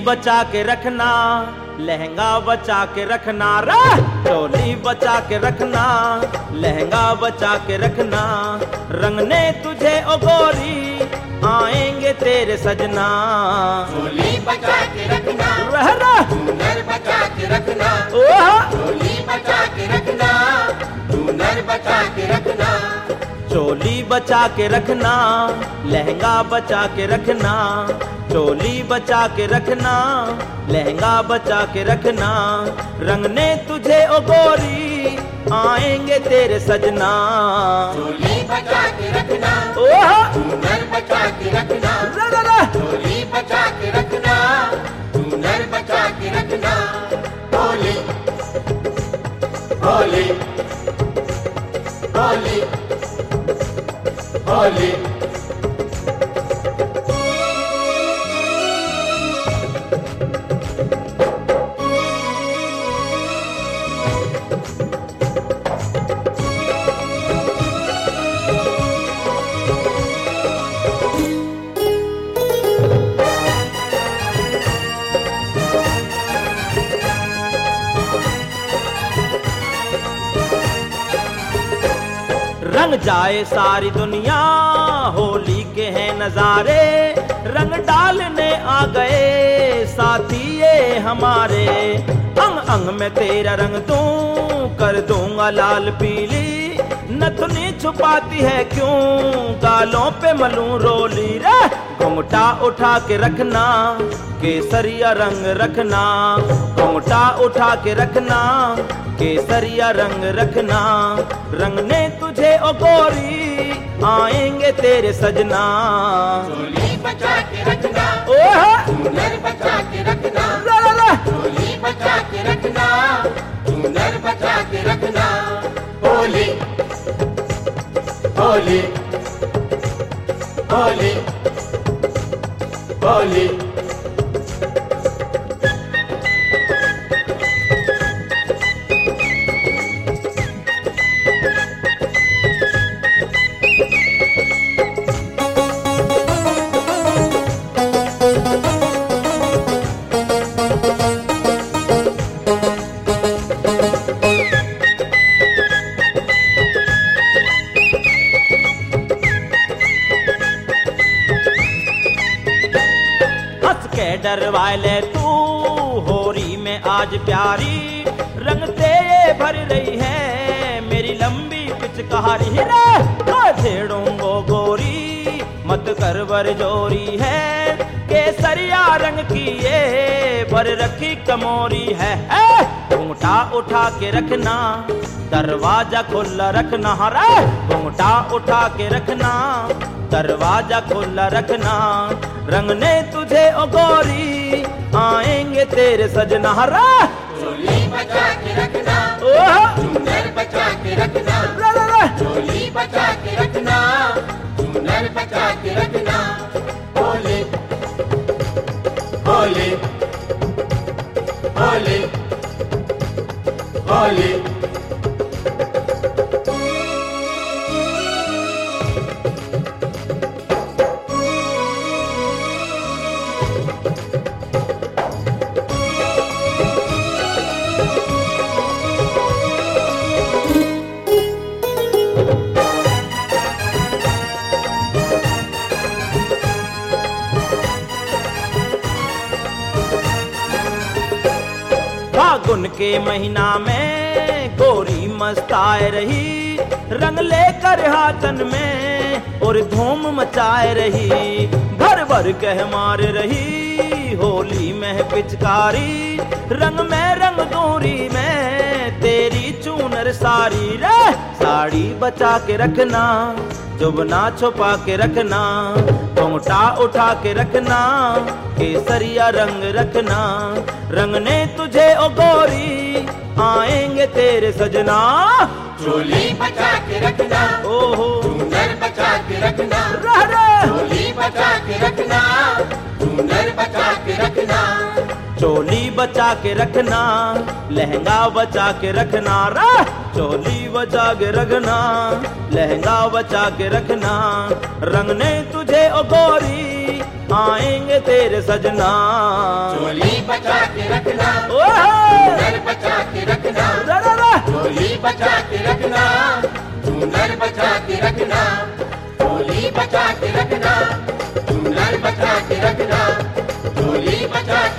बचा के रखना, लहंगा बचा के रखना रे। चोली बचा के रखना, लहंगा बचा के रखना, रंगने तुझे ओ गोरी आएंगे तेरे सजना। चोली बचा के रखना, रहना नर बचा के रखना, ओह चोली बचा के रखना, नर बचा के रखना। चोली बचा के रखना, लहंगा बचा के रखना, चोली बचा के रखना, लहंगा बचा के रखना, रंगने तुझे ओ गोरी आएंगे तेरे सजना। चोली बचा के रखना, ओह नर बचा के रखना, चोली बचा के रखना, नर बचा के रखना। होली होली होली होली। रंग जाए सारी दुनिया, होली के हैं नजारे, रंग डालने आ गए साथी ये हमारे। अंग अंग में तेरा रंग दूं, कर दूंगा लाल पीली, नथुनी छुपाती है क्यों, गालों पे मलूं रोली रे। घुंघटा उठा के रखना, केसरिया रंग रखना, घुंघटा उठा के रखना, केसरिया रंग रखना, रंगने तुझे ओ गोरी आएंगे तेरे सजना। चोली बचा के रखना, ओह नर बचा के रखना, चोली बचा के रखना, नर बचा के रखना। होली होली होली होली। डरवा ले तू होरी में आज प्यारी, रंग तेरे भर रही है मेरी लंबी पिचकारी रे। छेड़ूंगो गोरी मत कर बरजोरी है, केसरिया रंग की ये भर रखी कमोरी है। घुंघटा उठा के रखना, दरवाजा खुला रखना रे। घुंघटा उठा के रखना, दरवाजा खुला रखना, रंगने तुझे ओ गोरी आएंगे तेरे सजना रे। चोली बचा के रखना, ओह नर बचा के रखना, चोली बचा के रखना, नर बचा के रखना। होली होली होली होली। फागुन के महीना में गोरी मस्ताए रही, रंग लेकर हाथन में और धूम मचाए रही। भर भर कह मार रही होली में पिचकारी, रंग में रंग दूरी में तेरी चूनर सारी रे। साड़ी बचा के रखना, जुबना छुपा के रखना, घुंघटा उठा के रखना, केसरिया रंग रखना, रंगने तुझे ओ गोरी आएंगे तेरे सजना। चोली बचा के रखना, ओहो नर बचा के रखना, चोली बचा के रखना, नर बचा के रखना। चोली बचा के रखना, लहंगा बचा के रखना रा। चोली बचा के रखना, लहंगा बचा के रखना, रंगने तुझे ओ गोरी आएंगे तेरे सजना। चोली बचा के रखना, ओहो चूनर बचा के रखना, रा रा रा। चोली बचा के रखना, चूनर बचा के रखना, चोली बचा के रखना, चूनर बचा के रखना, चोली बचा के